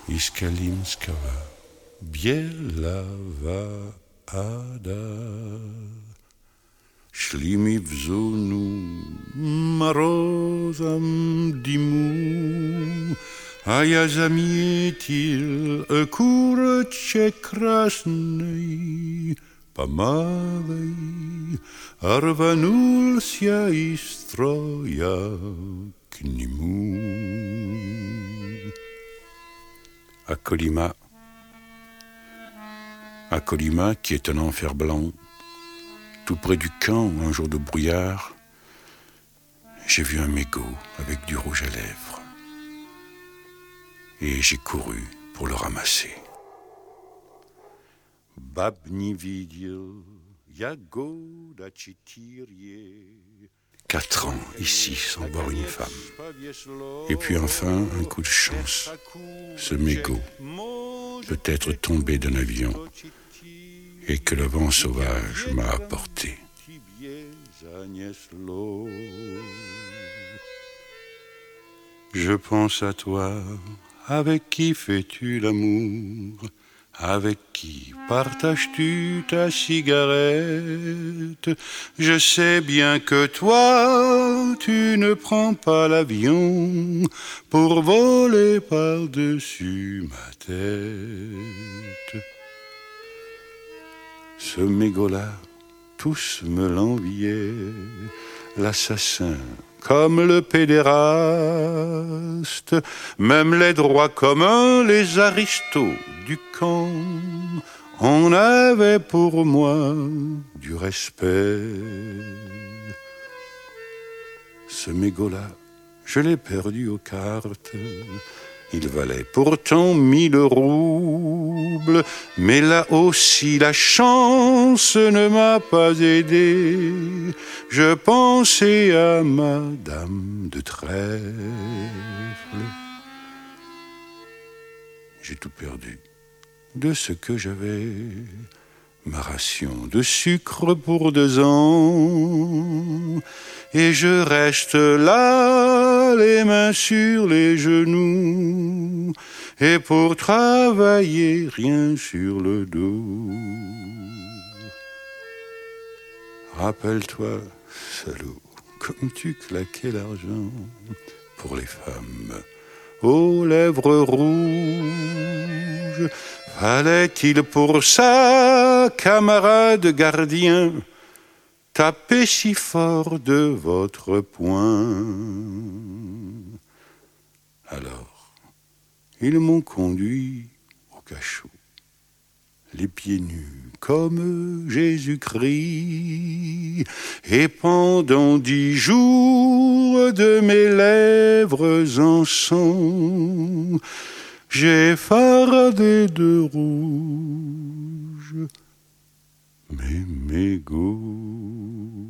Iskalimskava, Bielava Ada. Szli mi w zonu mrozem dymu, a ja zamietil kurcze krasnej, pomawej, rwanulся i stroja k nimu. À Colima, qui est un enfer blanc, tout près du camp, un jour de brouillard, j'ai vu un mégot avec du rouge à lèvres. Et j'ai couru pour le ramasser. Bab nie widział, jak go da 4 ans ici sans voir une femme. Et puis enfin, un coup de chance. Ce mégot peut être tombé d'un avion et que le vent sauvage m'a apporté. Je pense à toi, avec qui fais-tu l'amour? Avec qui partages-tu ta cigarette? Je sais bien que toi, tu ne prends pas l'avion pour voler par-dessus ma tête. Ce mégot-là, tous me l'enviaient, l'assassin comme le pédéraste, même les droits communs, les aristos du camp, on avait pour moi du respect. Ce mégot-là, je l'ai perdu aux cartes. Il valait pourtant 1000 roubles, mais là aussi la chance ne m'a pas aidé. Je pensais à Madame de Trèfle. J'ai tout perdu de ce que j'avais. Ma ration de sucre pour 2 ans. Et je reste là, les mains sur les genoux, et pour travailler, rien sur le dos. Rappelle-toi, salaud, comme tu claquais l'argent pour les femmes aux lèvres rouges. Fallait-il pour ça, camarade gardien, taper si fort de votre poing? Alors, ils m'ont conduit au cachot, les pieds nus comme Jésus-Christ, et pendant 10 jours de mes lèvres en sang, j'ai fardé de rouge mes mégots.